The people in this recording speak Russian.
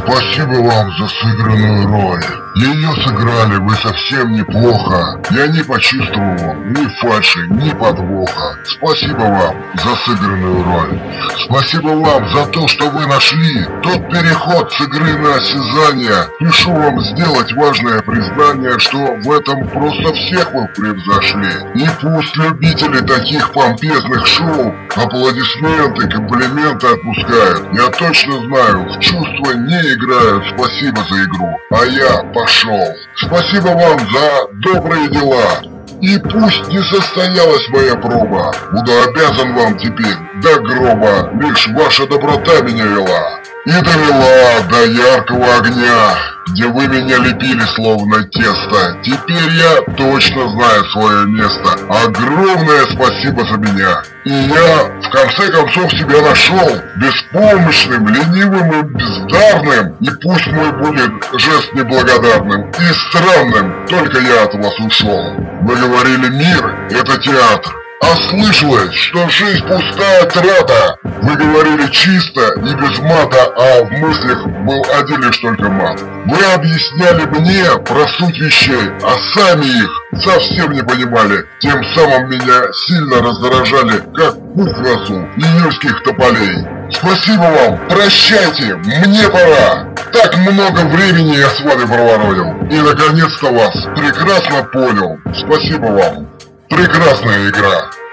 Спасибо вам за сыгранную роль. Ее сыграли вы совсем неплохо. Я не почувствовал ни фальши, ни подвоха. Спасибо вам за сыгранную роль. Спасибо вам за то, что вы нашли тот переход с игры на осязание. Пишу вам сделать важное признание, что в этом просто всех вы превзошли. И пусть любители таких помпезных шоу аплодисменты, комплименты отпускают. Я точно знаю, в чувства не играют. Спасибо за игру. А я пошел. Спасибо вам за добрые дела. И пусть не состоялась моя проба, буду обязан вам теперь до гроба. Лишь ваша доброта меня вела. И довела до яркого огня, где вы меня лепили словно тесто. Теперь я точно знаю свое место. Огромное спасибо за меня. И я в конце концов себя нашел. Беспомощным, ленивым и бездарным. И пусть мой будет жест неблагодарным и странным, только я от вас ушел. Вы говорили, мир — это театр. А слышалось, что жизнь пустая трата. Вы говорили чисто и без мата, а в мыслях был один лишь только мат. Вы объясняли мне про суть вещей, а сами их совсем не понимали. Тем самым меня сильно раздражали, как пух в носу июльских тополей. Спасибо вам, прощайте, мне пора. Так много времени я с вами проворонил. И наконец-то вас прекрасно понял. Спасибо вам. Прекрасная игра.